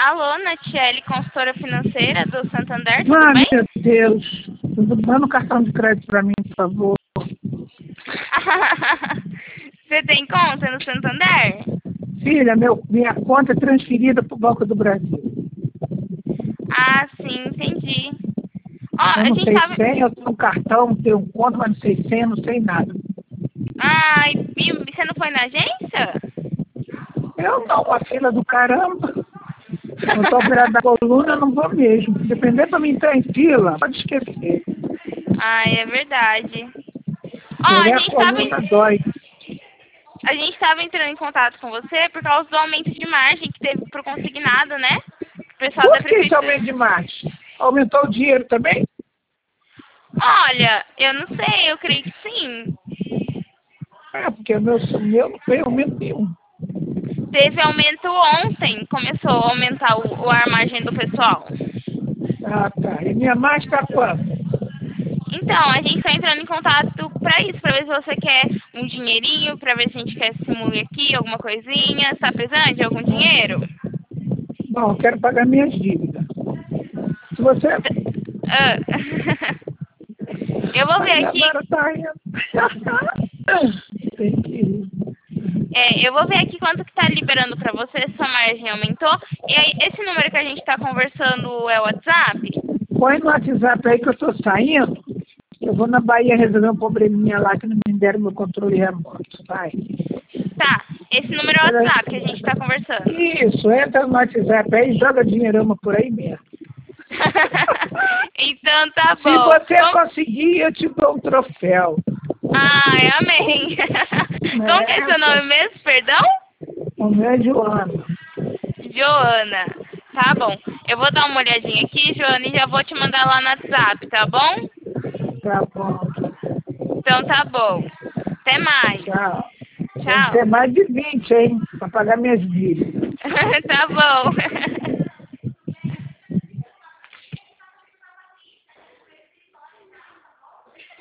Alô, Natiele, consultora financeira do Santander, tudo Ah, bem? meu Deus. Manda um cartão de crédito para mim, por favor. Você tem conta no Santander? Filha, minha conta é transferida para o Banco do Brasil. Ah, sim, entendi. Ó, Eu a não gente sei tava... senha, eu tenho um cartão, tenho um conta, mas não sei senha, não sei nada. Ai, e você não foi na agência? Eu não, a fila do caramba. Eu estou operada da coluna, eu não vou mesmo. Se depender para mim entrar em fila, pode esquecer. Ai, é verdade. Ó, Porque a coluna dói. a gente tava entrando em contato com você por causa do aumento de margem que teve pro consignado, né? O pessoal da Por que esse prefeitura... aumento de margem? Aumentou o dinheiro também? Olha, eu não sei, eu creio que sim. É, porque o meu não foi aumento nenhum. Teve aumento ontem, começou a aumentar a margem do pessoal. Ah, tá. E minha margem está quanto? Então, a gente está entrando em contato para isso, para ver se você quer um dinheirinho, para ver se a gente quer simular aqui alguma coisinha. Está precisando de algum dinheiro? Bom, eu quero pagar minhas dívidas. Se você. Ah, eu vou ver Mas aqui, agora tá indo. Tem que ir. eu vou ver aqui quanto que está liberando para você, se sua margem aumentou. E aí, esse número que a gente está conversando é o WhatsApp? Põe no WhatsApp aí que eu tô saindo. Eu vou na Bahia resolver um probleminha lá que não me deram meu controle remoto. Vai. Tá, esse número é o WhatsApp que a gente está conversando. Isso, entra no WhatsApp aí e joga dinheirama por aí mesmo. Então tá Se bom. você conseguir, eu te dou um troféu. Ai, amém. Como que é seu nome mesmo, perdão? O meu é Joana. Joana. Tá bom. Eu vou dar uma olhadinha aqui, Joana, e já vou te mandar lá no WhatsApp, tá bom? Tá bom. Então tá bom. Até mais. Tchau. Tem que Tchau. ter mais de 20, hein? Pra pagar minhas dívidas. Tá bom.